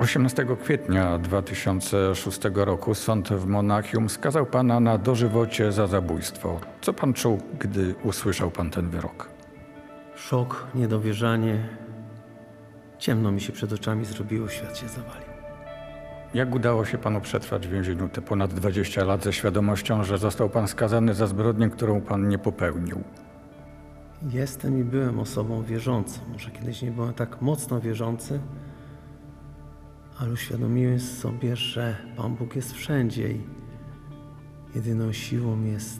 18 kwietnia 2006 roku sąd w Monachium skazał pana na dożywocie za zabójstwo. Co pan czuł, gdy usłyszał pan ten wyrok? Szok, niedowierzanie. Ciemno mi się przed oczami zrobiło, świat się zawalił. Jak udało się panu przetrwać w więzieniu te ponad 20 lat ze świadomością, że został pan skazany za zbrodnię, którą pan nie popełnił? Jestem i byłem osobą wierzącą. Może kiedyś nie byłem tak mocno wierzący, ale uświadomiłem sobie, że Pan Bóg jest wszędzie i jedyną siłą jest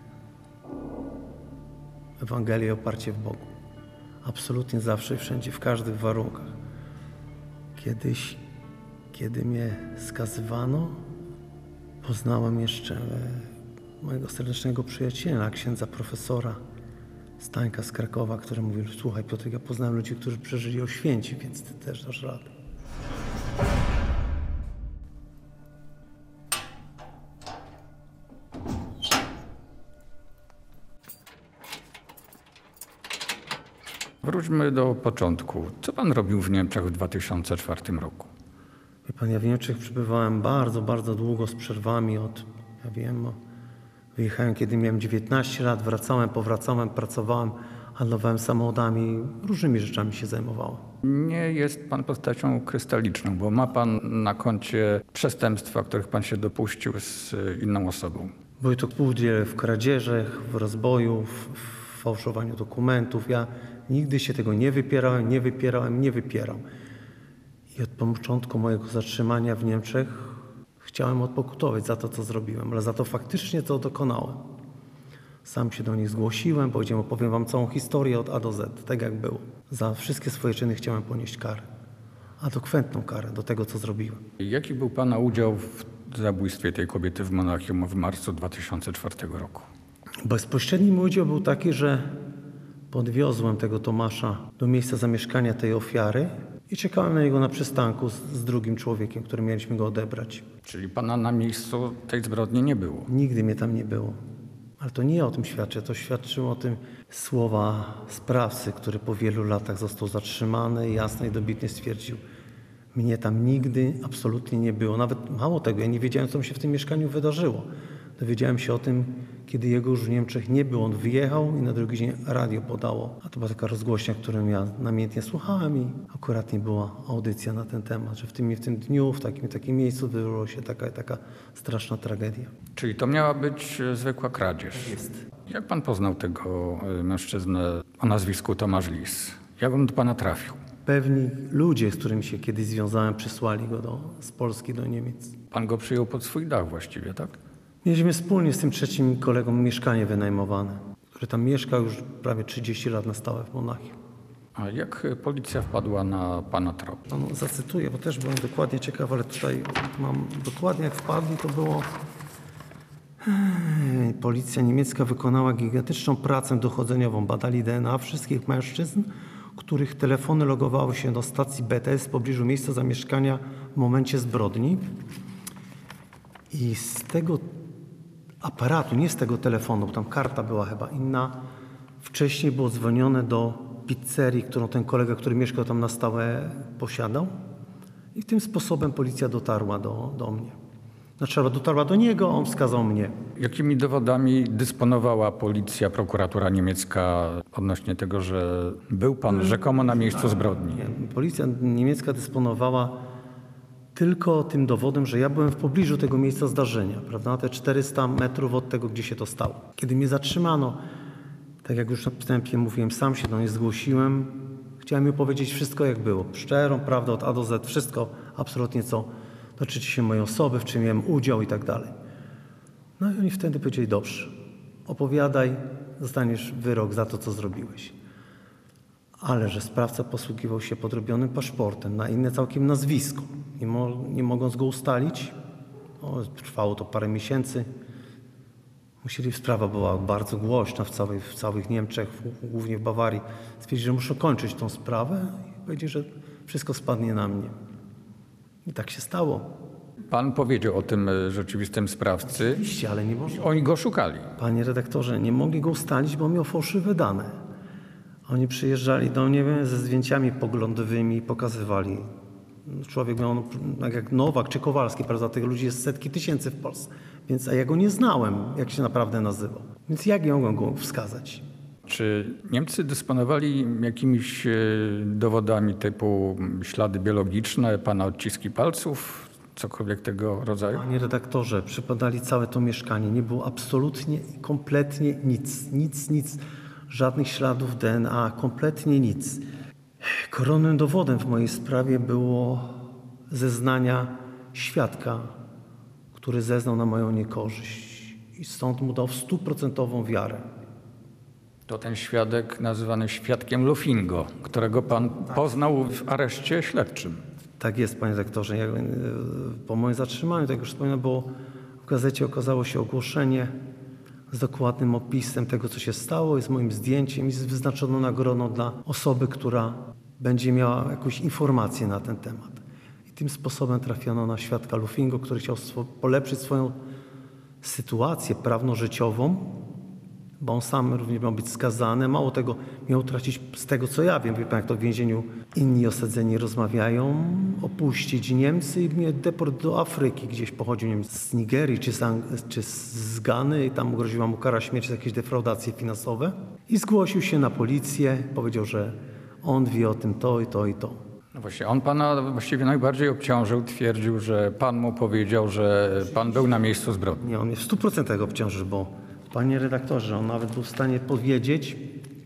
Ewangelia i oparcie w Bogu. Absolutnie zawsze i wszędzie, w każdych warunkach. Kiedyś, kiedy mnie skazywano, poznałem jeszcze mojego serdecznego przyjaciela, księdza profesora Stańka z Krakowa, który mówił: słuchaj Piotr, ja poznałem ludzi, którzy przeżyli Oświęcim, więc ty też dasz radę. Wróćmy do początku. Co pan robił w Niemczech w 2004 roku? Wie pan, ja w Niemczech przebywałem bardzo, bardzo długo z przerwami wyjechałem, kiedy miałem 19 lat, powracałem, pracowałem, handlowałem samochodami, różnymi rzeczami się zajmowałem. Nie jest pan postacią krystaliczną, bo ma pan na koncie przestępstwa, których pan się dopuścił z inną osobą. Były to kłótnie w kradzieżach, w rozboju, w fałszowaniu dokumentów. Ja nigdy się tego nie wypierałem. I od początku mojego zatrzymania w Niemczech chciałem odpokutować za to, co zrobiłem, ale za to faktycznie to dokonałem. Sam się do nich zgłosiłem, powiedziałem, opowiem wam całą historię od A do Z, tak jak było. Za wszystkie swoje czyny chciałem ponieść karę, adekwatną karę do tego, co zrobiłem. Jaki był pana udział w zabójstwie tej kobiety w Monachium w marcu 2004 roku? Bezpośredni mój udział był taki, że podwiozłem tego Tomasza do miejsca zamieszkania tej ofiary i czekałem na niego na przystanku z drugim człowiekiem, którym mieliśmy go odebrać. Czyli pana na miejscu tej zbrodni nie było? Nigdy mnie tam nie było. Ale to nie o tym świadczy, to świadczyło o tym słowa sprawcy, który po wielu latach został zatrzymany i jasno i dobitnie stwierdził: mnie tam nigdy absolutnie nie było. Nawet mało tego, ja nie wiedziałem, co mi się w tym mieszkaniu wydarzyło. Dowiedziałem się o tym, kiedy jego już w Niemczech nie było. On wyjechał i na drugi dzień radio podało. A to była taka rozgłośnia, którą ja namiętnie słuchałem i akurat nie była audycja na ten temat, że w tym dniu, w takim miejscu wydarzyła się taka straszna tragedia. Czyli to miała być zwykła kradzież. Tak jest. Jak pan poznał tego mężczyznę o nazwisku Tomasz Lis? Jak on do pana trafił? Pewni ludzie, z którymi się kiedyś związałem, przysłali go z Polski do Niemiec. Pan go przyjął pod swój dach właściwie, tak? Mieliśmy wspólnie z tym trzecim kolegą mieszkanie wynajmowane, który tam mieszkał już prawie 30 lat na stałe w Monachium. A jak policja wpadła na pana trop? No, zacytuję, bo też byłem dokładnie ciekaw, ale tutaj mam dokładnie jak wpadli, to było... Policja niemiecka wykonała gigantyczną pracę dochodzeniową. Badali DNA wszystkich mężczyzn, których telefony logowały się do stacji BTS w pobliżu miejsca zamieszkania w momencie zbrodni. I z tego aparatu, nie z tego telefonu, bo tam karta była chyba inna, wcześniej było dzwonione do pizzerii, którą ten kolega, który mieszkał tam na stałe, posiadał. I tym sposobem policja dotarła do mnie. Znaczy, dotarła do niego, a on wskazał mnie. Jakimi dowodami dysponowała policja, prokuratura niemiecka odnośnie tego, że był pan rzekomo na miejscu zbrodni? Policja niemiecka dysponowała tylko tym dowodem, że ja byłem w pobliżu tego miejsca zdarzenia, prawda? Te 400 metrów od tego, gdzie się to stało. Kiedy mnie zatrzymano, tak jak już na wstępie mówiłem, sam się do niej zgłosiłem. Chciałem mi powiedzieć wszystko, jak było. Szczerą prawdę od A do Z, wszystko absolutnie, co dotyczy się mojej osoby, w czym miałem udział i tak dalej. No i oni wtedy powiedzieli: dobrze, opowiadaj, dostaniesz wyrok za to, co zrobiłeś. Ale że sprawca posługiwał się podrobionym paszportem na inne całkiem nazwisko, nie mogąc go ustalić, trwało to parę miesięcy. Sprawa była bardzo głośna w całych Niemczech, głównie w Bawarii. Stwierdzili, że muszę kończyć tą sprawę i powiedzieli, że wszystko spadnie na mnie. I tak się stało. Pan powiedział o tym rzeczywistym sprawcy. Oczywiście, ale nie można. Oni go szukali. Panie redaktorze, nie mogli go ustalić, bo miał fałszywe dane. Oni przyjeżdżali do mnie ze zdjęciami poglądowymi i pokazywali człowiek miał, tak jak Nowak czy Kowalski, prawda, tych ludzi jest setki tysięcy w Polsce. Więc, a ja go nie znałem, jak się naprawdę nazywał. Więc jak mogłem go wskazać? Czy Niemcy dysponowali jakimiś dowodami typu ślady biologiczne, pana odciski palców, cokolwiek tego rodzaju? Panie redaktorze, przypadali całe to mieszkanie. Nie było absolutnie, kompletnie nic. Żadnych śladów DNA, kompletnie nic. Koronnym dowodem w mojej sprawie było zeznania świadka, który zeznał na moją niekorzyść. I sąd mu dał 100% wiarę. To ten świadek nazywany świadkiem Lufingo, którego pan poznał w areszcie śledczym. Tak jest, panie redaktorze. Po moim zatrzymaniu, tak jak już wspomniałem, było w gazecie okazało się ogłoszenie z dokładnym opisem tego, co się stało, i z moim zdjęciem, i z wyznaczoną nagrodą dla osoby, która będzie miała jakąś informację na ten temat. I tym sposobem trafiono na świadka Lufingo, który chciał polepszyć swoją sytuację prawno-życiową, bo on sam również miał być skazany. Mało tego, miał tracić, z tego co ja wiem, wie pan, jak to w więzieniu inni osadzeni rozmawiają, opuścić Niemcy i mieć deport do Afryki, gdzieś pochodził, nie wiem, z Nigerii czy z Gany, i tam groziła mu kara śmierci za jakieś defraudacje finansowe. I zgłosił się na policję, powiedział, że on wie o tym to i to i to. No właśnie, on pana właściwie najbardziej obciążył, twierdził, że pan mu powiedział, że pan był na miejscu zbrodni. Nie, on mnie w 100% obciążył, bo panie redaktorze, on nawet był w stanie powiedzieć,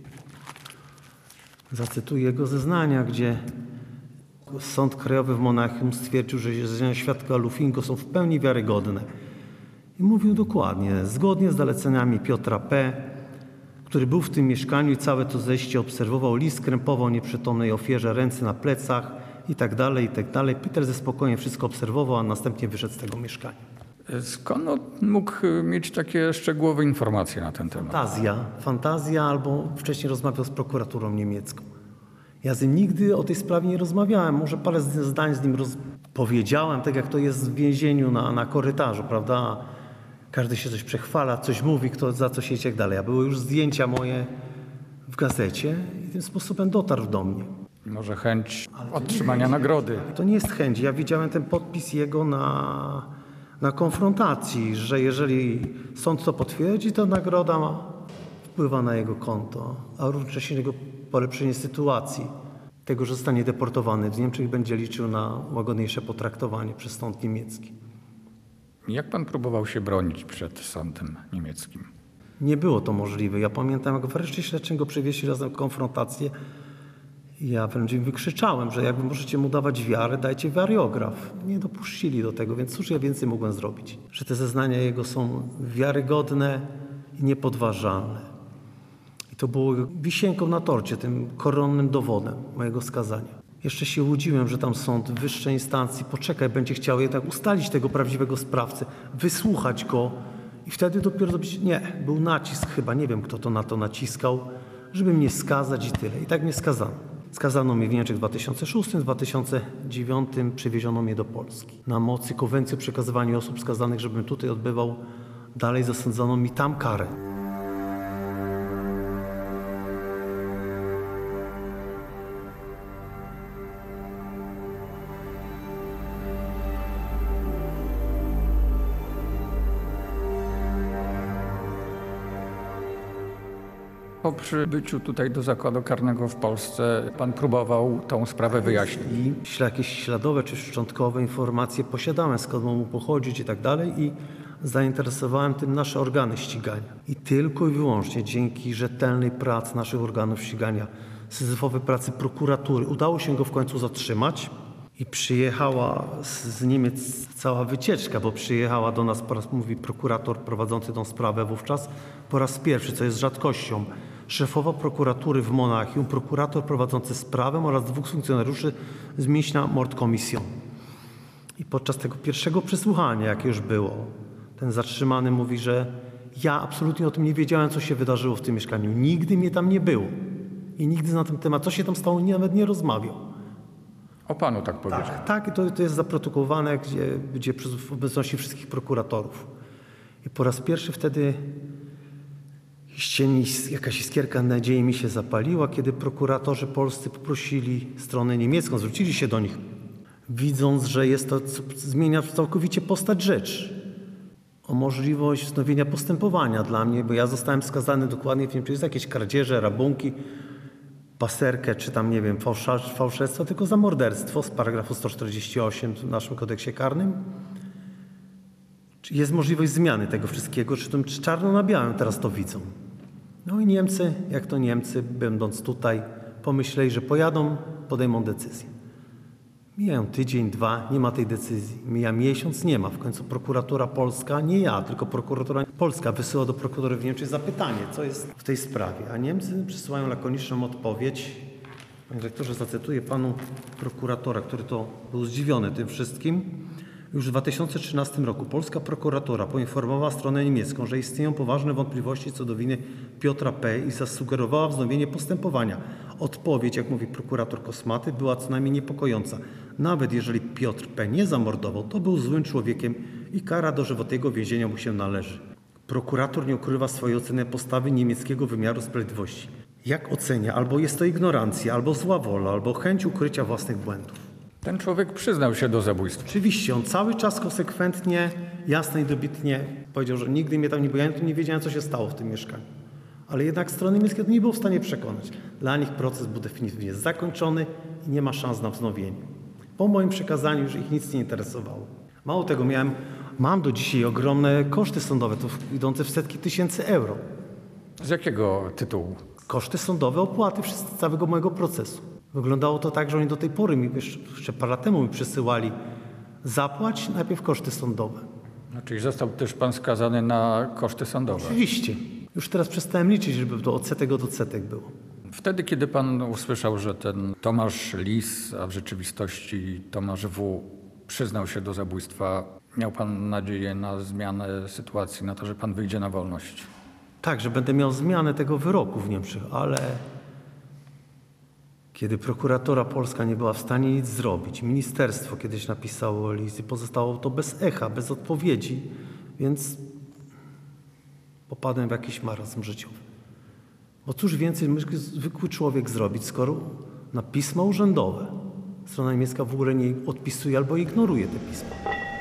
zacytuję jego zeznania, gdzie Sąd Krajowy w Monachium stwierdził, że zeznania świadka Lufingo są w pełni wiarygodne. I mówił dokładnie, zgodnie z zaleceniami Piotra P., który był w tym mieszkaniu i całe to zejście obserwował, list krępował nieprzytomnej ofierze, ręce na plecach i tak dalej. Peter ze spokojem wszystko obserwował, a następnie wyszedł z tego mieszkania. Skąd on mógł mieć takie szczegółowe informacje na ten temat? Fantazja, albo wcześniej rozmawiał z prokuraturą niemiecką. Ja z nim nigdy o tej sprawie nie rozmawiałem. Może parę zdań z nim powiedziałem, tak jak to jest w więzieniu na korytarzu, prawda? Każdy się coś przechwala, coś mówi, kto za co się i tak dalej. A były już zdjęcia moje w gazecie i tym sposobem dotarł do mnie. Może chęć otrzymania nagrody. To nie jest chęć. Ja widziałem ten podpis jego na konfrontacji, że jeżeli sąd to potwierdzi, to nagroda wpływa na jego konto, a równocześnie jego polepszenie sytuacji, tego, że zostanie deportowany w Niemczech i będzie liczył na łagodniejsze potraktowanie przez sąd niemiecki. Jak pan próbował się bronić przed sądem niemieckim? Nie było to możliwe. Ja pamiętam, jak w areszcie śledczym go przywieźli razem konfrontację. Ja wręcz im wykrzyczałem, że jak wy możecie mu dawać wiarę, dajcie wariograf. Nie dopuścili do tego, więc cóż ja więcej mogłem zrobić? Że te zeznania jego są wiarygodne i niepodważalne. I to było wisienką na torcie, tym koronnym dowodem mojego skazania. Jeszcze się łudziłem, że tam sąd wyższej instancji, poczekaj, będzie chciał jednak ustalić tego prawdziwego sprawcę, wysłuchać go i wtedy dopiero zrobić. Nie, był nacisk chyba, nie wiem kto to na to naciskał, żeby mnie skazać i tyle. I tak mnie skazano. Skazano mnie w Niemczech w 2006, w 2009 przywieziono mnie do Polski. Na mocy konwencji o przekazywaniu osób skazanych, żebym tutaj odbywał dalej, zasądzono mi tam karę. Po przybyciu tutaj do zakładu karnego w Polsce pan próbował tą sprawę wyjaśnić. I jakieś śladowe czy szczątkowe informacje posiadałem, skąd mógł pochodzić i tak dalej, i zainteresowałem tym nasze organy ścigania. I tylko i wyłącznie dzięki rzetelnej pracy naszych organów ścigania, syzyfowej pracy prokuratury, udało się go w końcu zatrzymać i przyjechała z Niemiec cała wycieczka, bo przyjechała do nas, po raz mówi prokurator prowadzący tą sprawę wówczas, po raz pierwszy, co jest rzadkością, szefowa prokuratury w Monachium, prokurator prowadzący sprawę oraz 2 funkcjonariuszy z mięśnia Mordkommission. I podczas tego pierwszego przesłuchania, jakie już było, ten zatrzymany mówi, że ja absolutnie o tym nie wiedziałem, co się wydarzyło w tym mieszkaniu. Nigdy mnie tam nie było. I nigdy na ten temat, co się tam stało, nawet nie rozmawiał. O panu tak powiedział. Tak, i to jest zaprotokołowane, gdzie w obecności wszystkich prokuratorów. I po raz pierwszy wtedy jakaś iskierka nadziei mi się zapaliła, kiedy prokuratorzy polscy poprosili stronę niemiecką, zwrócili się do nich. widząc, że jest to, zmienia całkowicie postać rzeczy. O możliwość wznowienia postępowania dla mnie, bo ja zostałem skazany dokładnie, nie wiem, czy jest jakieś kradzieże, rabunki, paserkę, czy tam, nie wiem, fałszerstwo, tylko za morderstwo z paragrafu 148 w naszym kodeksie karnym. Czy jest możliwość zmiany tego wszystkiego, czy czarno na białym teraz to widzą. No i Niemcy, jak to Niemcy, będąc tutaj, pomyśleli, że pojadą, podejmą decyzję. Mijają tydzień, dwa, nie ma tej decyzji. Mija miesiąc, nie ma. W końcu prokuratura polska, nie ja, tylko prokuratura polska wysyła do prokuratury w Niemczech zapytanie, co jest w tej sprawie. A Niemcy przysyłają lakoniczną odpowiedź. Panie rektorze, zacytuję panu prokuratora, który to był zdziwiony tym wszystkim. Już w 2013 roku polska prokuratura poinformowała stronę niemiecką, że istnieją poważne wątpliwości co do winy Piotra P. i zasugerowała wznowienie postępowania. Odpowiedź, jak mówi prokurator Kosmaty, była co najmniej niepokojąca. Nawet jeżeli Piotr P. nie zamordował, to był złym człowiekiem i kara dożywotniego więzienia mu się należy. Prokurator nie ukrywa swojej oceny postawy niemieckiego wymiaru sprawiedliwości. Jak ocenia? Albo jest to ignorancja, albo zła wola, albo chęć ukrycia własnych błędów. Ten człowiek przyznał się do zabójstwa. Oczywiście, on cały czas konsekwentnie, jasno i dobitnie powiedział, że nigdy mnie tam nie było. Ja nie wiedziałem, co się stało w tym mieszkaniu. Ale jednak strony niemieckie to nie było w stanie przekonać. Dla nich proces był definitywnie zakończony i nie ma szans na wznowienie. Po moim przekazaniu już ich nic nie interesowało. Mało tego, mam do dzisiaj ogromne koszty sądowe, to idące w setki tysięcy euro. Z jakiego tytułu? Koszty sądowe, opłaty całego mojego procesu. Wyglądało to tak, że oni do tej pory, jeszcze parę lat temu mi przysyłali zapłać, najpierw koszty sądowe. No, czyli został też pan skazany na koszty sądowe. Oczywiście. Już teraz przestałem liczyć, żeby to odsetek od odsetek było. Wtedy, kiedy pan usłyszał, że ten Tomasz Lis, a w rzeczywistości Tomasz W. przyznał się do zabójstwa, miał pan nadzieję na zmianę sytuacji, na to, że pan wyjdzie na wolność? Tak, że będę miał zmianę tego wyroku w Niemczech, ale kiedy prokuratura polska nie była w stanie nic zrobić, ministerstwo kiedyś napisało o Lis i pozostało to bez echa, bez odpowiedzi, więc popadłem w jakiś marazm życiowy. Bo cóż więcej mógł zwykły człowiek zrobić, skoro na pismo urzędowe strona niemiecka w ogóle nie odpisuje albo ignoruje te pisma.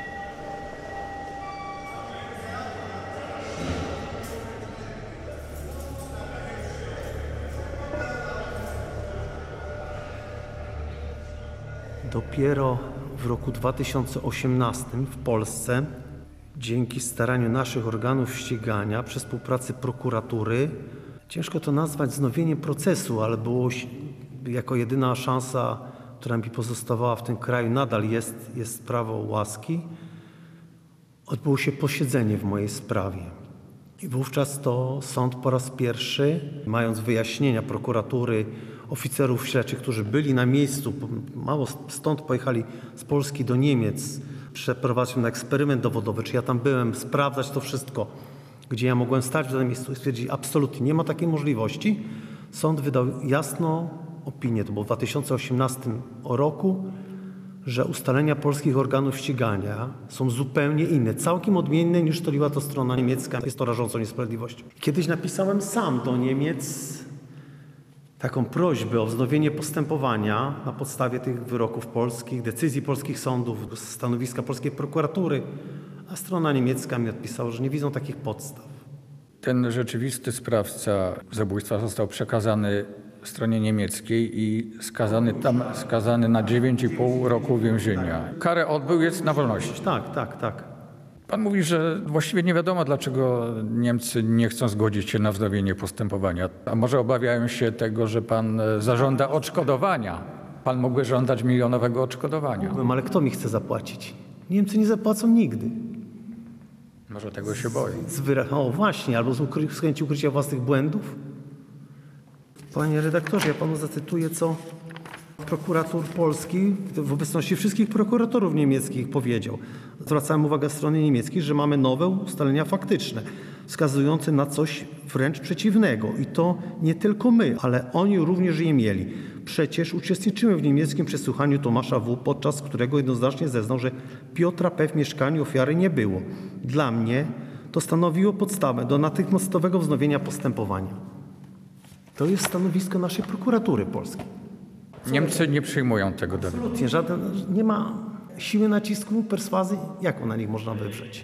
Dopiero w roku 2018 w Polsce, dzięki staraniu naszych organów ścigania, przy współpracy prokuratury, ciężko to nazwać wznowieniem procesu, ale było jako jedyna szansa, która mi pozostawała w tym kraju, nadal jest prawo łaski, odbyło się posiedzenie w mojej sprawie. I wówczas to sąd po raz pierwszy, mając wyjaśnienia prokuratury, oficerów śledczych, którzy byli na miejscu, mało stąd pojechali z Polski do Niemiec, przeprowadzić na eksperyment dowodowy, czy ja tam byłem, sprawdzać to wszystko, gdzie ja mogłem stać w danym miejscu i stwierdzić, absolutnie nie ma takiej możliwości. Sąd wydał jasną opinię, to było w 2018 roku, że ustalenia polskich organów ścigania są zupełnie inne, całkiem odmienne niż toliła to strona niemiecka. Jest to rażącą niesprawiedliwością. Kiedyś napisałem sam do Niemiec taką prośbę o wznowienie postępowania na podstawie tych wyroków polskich, decyzji polskich sądów, stanowiska polskiej prokuratury, a strona niemiecka mi odpisała, że nie widzą takich podstaw. Ten rzeczywisty sprawca zabójstwa został przekazany stronie niemieckiej i skazany na 9,5 roku więzienia. Karę odbył, jest na wolności. Tak. Pan mówi, że właściwie nie wiadomo, dlaczego Niemcy nie chcą zgodzić się na wznowienie postępowania. A może obawiają się tego, że pan zażąda odszkodowania? Pan mógłby żądać milionowego odszkodowania. Ale kto mi chce zapłacić? Niemcy nie zapłacą nigdy. Może tego się boi. Właśnie, albo z chęci ukrycia własnych błędów. Panie redaktorze, ja panu zacytuję, co prokurator polski w obecności wszystkich prokuratorów niemieckich powiedział. Zwracałem uwagę strony niemieckiej, że mamy nowe ustalenia faktyczne, wskazujące na coś wręcz przeciwnego. I to nie tylko my, ale oni również je mieli. Przecież uczestniczyłem w niemieckim przesłuchaniu Tomasza W., podczas którego jednoznacznie zeznał, że Piotra P. w mieszkaniu ofiary nie było. Dla mnie to stanowiło podstawę do natychmiastowego wznowienia postępowania. To jest stanowisko naszej prokuratury polskiej. Niemcy nie przyjmują tego do Absolutnie, nie ma siły nacisku, perswazji, jaką na nich można wywrzeć.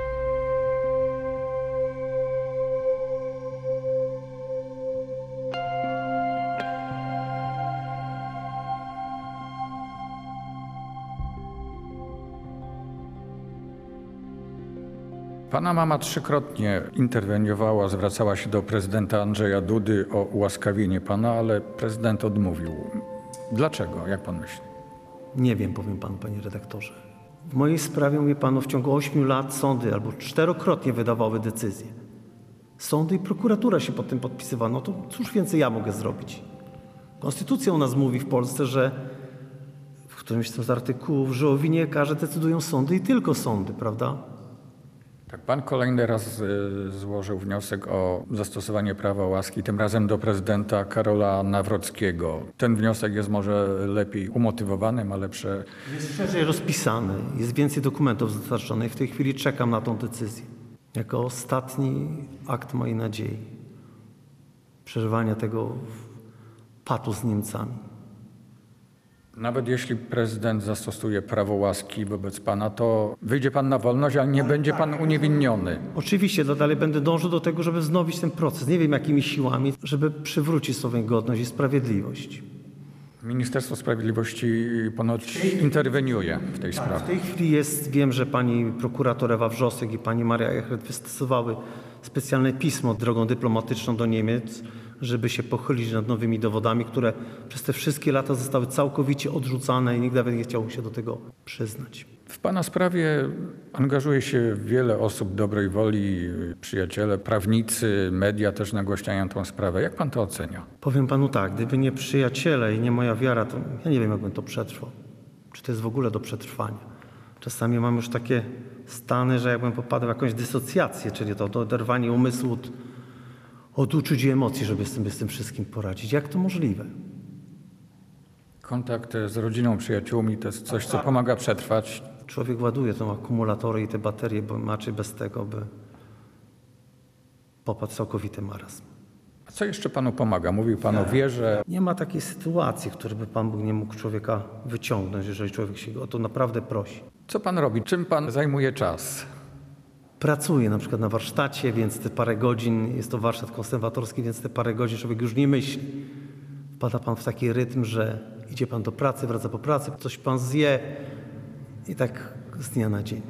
Pana mama trzykrotnie interweniowała, zwracała się do prezydenta Andrzeja Dudy o ułaskawienie pana, ale prezydent odmówił. Dlaczego, jak pan myśli? Nie wiem, powiem panu, panie redaktorze. W mojej sprawie, mówię panu, w ciągu 8 lat sądy albo 4-krotnie wydawały decyzje. Sądy i prokuratura się pod tym podpisywała. No to cóż więcej ja mogę zrobić? Konstytucja u nas mówi w Polsce, że w którymś z artykułów, że o winie karze decydują sądy i tylko sądy, prawda? Tak, pan kolejny raz złożył wniosek o zastosowanie prawa łaski, tym razem do prezydenta Karola Nawrockiego. Ten wniosek jest może lepiej umotywowany, ma lepsze... Jest szerzej rozpisany, jest więcej dokumentów dostarczonych. W tej chwili czekam na tą decyzję. Jako ostatni akt mojej nadziei. Przeżywania tego patu z Niemcami. Nawet jeśli prezydent zastosuje prawo łaski wobec pana, to wyjdzie pan na wolność, ale nie będzie pan uniewinniony. Oczywiście, dalej będę dążył do tego, żeby wznowić ten proces. Nie wiem jakimi siłami, żeby przywrócić sobie godność i sprawiedliwość. Ministerstwo Sprawiedliwości ponoć interweniuje w tej W sprawie. tej chwili wiem, że pani prokurator Ewa Wrzosek i pani Maria Echret wystosowały specjalne pismo drogą dyplomatyczną do Niemiec, żeby się pochylić nad nowymi dowodami, które przez te wszystkie lata zostały całkowicie odrzucane i nikt nawet nie chciał się do tego przyznać. W pana sprawie angażuje się wiele osób dobrej woli, przyjaciele, prawnicy, media też nagłaśniają tę sprawę. Jak pan to ocenia? Powiem panu tak, gdyby nie przyjaciele i nie moja wiara, to ja nie wiem, jakbym to przetrwał. Czy to jest w ogóle do przetrwania. Czasami mam już takie stany, że jakbym popadł w jakąś dysocjację, czyli to oderwanie umysłu od uczuć i emocji, żeby z tym wszystkim poradzić. Jak to możliwe? Kontakt z rodziną, przyjaciółmi to jest coś, co pomaga przetrwać. Człowiek ładuje tą akumulatory i te baterie, bo inaczej bez tego by popadł w całkowity marazm. A co jeszcze panu pomaga? Mówił pan o wierze. Nie ma takiej sytuacji, w której by Pan Bóg nie mógł człowieka wyciągnąć, jeżeli człowiek się o to naprawdę prosi. Co pan robi? Czym pan zajmuje czas? Pracuję na przykład na warsztacie, więc te parę godzin, jest to warsztat konserwatorski, więc te parę godzin człowiek już nie myśli. Wpada Pan w taki rytm, że idzie Pan do pracy, wraca po pracy, coś Pan zje i tak z dnia na dzień.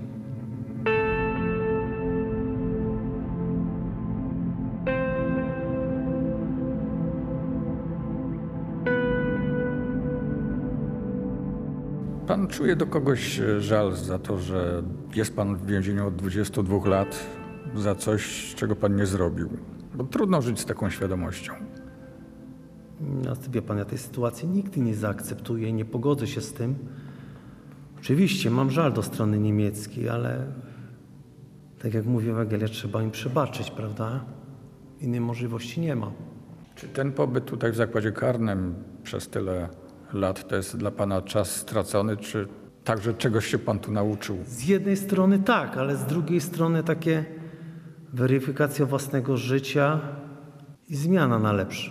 Pan czuje do kogoś żal za to, że jest pan w więzieniu od 22 lat za coś, czego pan nie zrobił. Bo trudno żyć z taką świadomością. No, wie Pan, ja tej sytuacji nigdy nie zaakceptuję i nie pogodzę się z tym. Oczywiście mam żal do strony niemieckiej, ale tak jak mówi Ewangelia, trzeba im przebaczyć, prawda? Innej możliwości nie ma. Czy ten pobyt tutaj w zakładzie karnym przez tyle lat to jest dla pana czas stracony, czy także czegoś się pan tu nauczył? Z jednej strony tak, ale z drugiej strony takie weryfikacja własnego życia i zmiana na lepsze.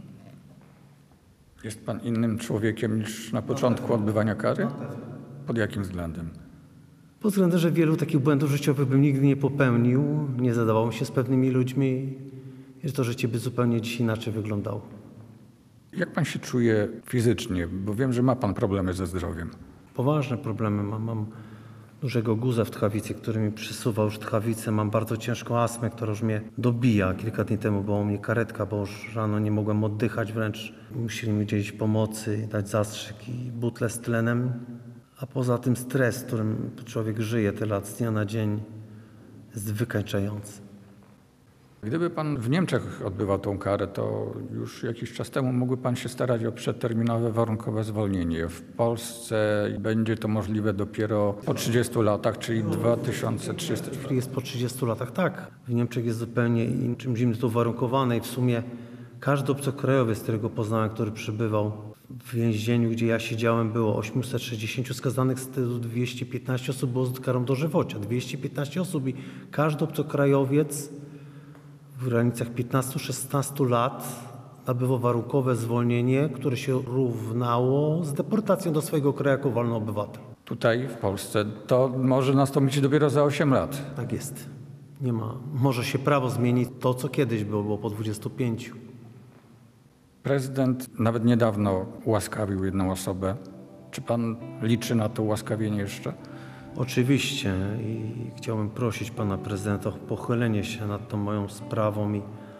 Jest pan innym człowiekiem niż na początku odbywania kary? Pod jakim względem? Pod względem, że wielu takich błędów życiowych bym nigdy nie popełnił, nie zadawał się z pewnymi ludźmi i że to życie by zupełnie dziś inaczej wyglądało. Jak pan się czuje fizycznie? Bo wiem, że ma pan problemy ze zdrowiem. Poważne problemy mam. Mam dużego guza w tchawicy, który mi przysuwa już tchawicę. Mam bardzo ciężką astmę, która już mnie dobija. Kilka dni temu była u mnie karetka, bo już rano nie mogłem oddychać wręcz. Musieli mi udzielić pomocy, dać zastrzyk i butlę z tlenem. A poza tym stres, którym człowiek żyje tyle lat z dnia na dzień, jest wykańczający. Gdyby pan w Niemczech odbywał tą karę, to już jakiś czas temu mógłby pan się starać o przedterminowe warunkowe zwolnienie. W Polsce będzie to możliwe dopiero po 30 latach, czyli 2030. Jeśli jest po 30 latach, tak. W Niemczech jest zupełnie czymś innym to uwarunkowane i w sumie każdy obcokrajowiec, którego poznałem, który przybywał w więzieniu, gdzie ja siedziałem, było 860 skazanych, z tego 215 osób było z karą dożywocia. 215 osób i każdy obcokrajowiec w granicach 15-16 lat nabywał warunkowe zwolnienie, które się równało z deportacją do swojego kraju jako wolny obywatel. Tutaj w Polsce to może nastąpić dopiero za 8 lat. Tak jest. Nie ma. Może się prawo zmienić to, co kiedyś było po 25. Prezydent nawet niedawno ułaskawił jedną osobę. Czy pan liczy na to ułaskawienie jeszcze? Oczywiście i chciałbym prosić pana prezydenta o pochylenie się nad tą moją sprawą i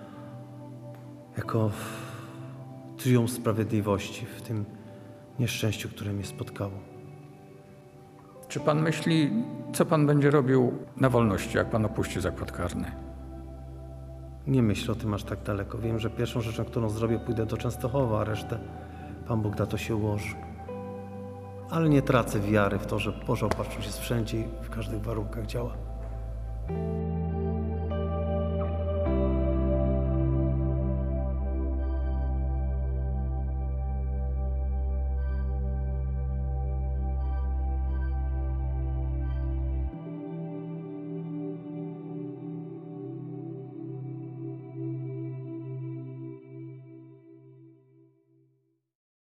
jako triumf sprawiedliwości w tym nieszczęściu, które mnie spotkało. Czy pan myśli, co pan będzie robił na wolności, jak pan opuści zakład karny? Nie myślę o tym aż tak daleko. Wiem, że pierwszą rzeczą, którą zrobię, pójdę do Częstochowa, a resztę Pan Bóg na to się ułoży. Ale nie tracę wiary w to, że Boża Opatrzność jest wszędzie i w każdych warunkach działa.